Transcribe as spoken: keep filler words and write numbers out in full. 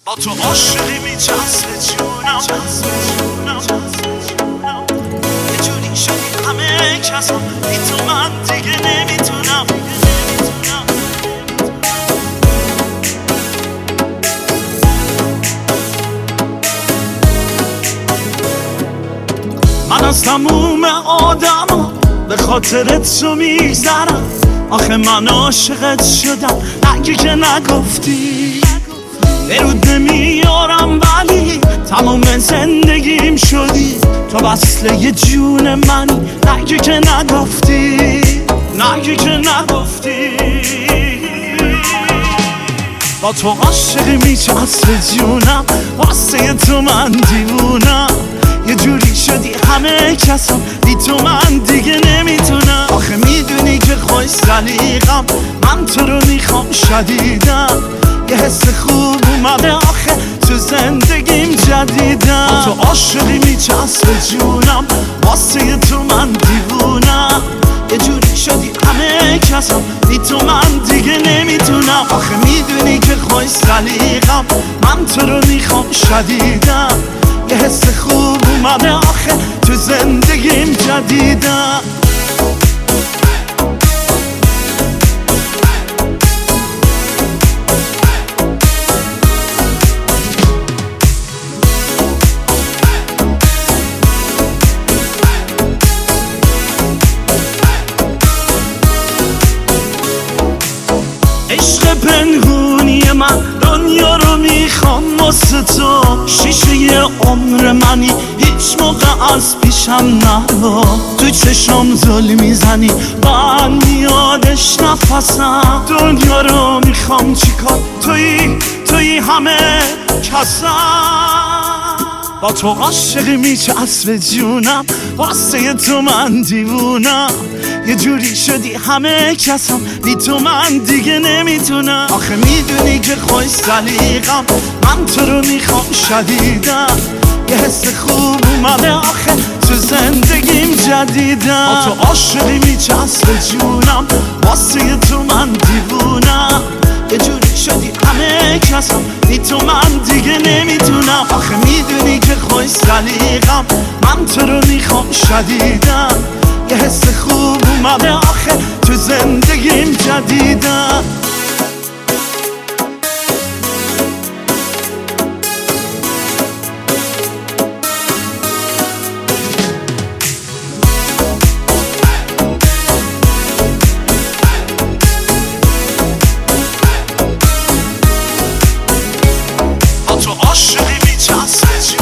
با تو عاشقی میچسبه جونم، یه جوری شدی همه کسا بی تو من دیگه نمیتونم. من از تموم آدم به خاطرت تو میگذرم، آخه من عاشقت شدم اگه که نگفتی. برود نمیارم ولی تمام زندگیم شدی، تو وصله یه جون منی نگه که نگفتی، نگه که نگفتی. با تو عاشقی میچسبه جونم، واسه تو من دیوونم، یه جوری شدی همه کسا بی تو من دیگه نمیتونم. آخه میدونی که خوش سلیقم، من تو رو میخوام شدیدم، یه حس خوب اومده آخه تو زندگیم جدیدم. با تو عاشقی میچسبه جونم، واسه تو من دیوونم، یه جوری شدی همه کسا بی تو من دیگه نمیتونم. آخه میدونی که خوش سلیقم، من تو رو میخوام شدیدم، یه حس خوب اومده آخه تو زندگیم جدیدم. عشق پنهونی من دنیا رو میخوام واسه تو، شیشه یه عمر منی هیچ موقع از پیشم نرو. تو چشم زل میزنی من میادش نفسم، دنیا رو میخوام چیکار توی توی همه کسم. با تو عاشقی میچسبه جونم، واسه تو من دیوونم، یه جوری شدی همه کسم بی تو من دیگه نمیتونم. آخه میدونی که خوش سلیقم، من تو رو میخوام شدیدم، یه حس خوب اومده آخه تو زندگیم جدیدم. با تو عاشقی میچسبه جونم، واسه تو من دیوونم، یه جوری شدی همه کسم بی تو من دیگه نمیتونم. آخه میدونی که خوش سلیقم، من تو رو میخوام شدیدم، یه حس خوب اومده آخه تو زندگیم جدیدم. با تو عاشقی میچسبه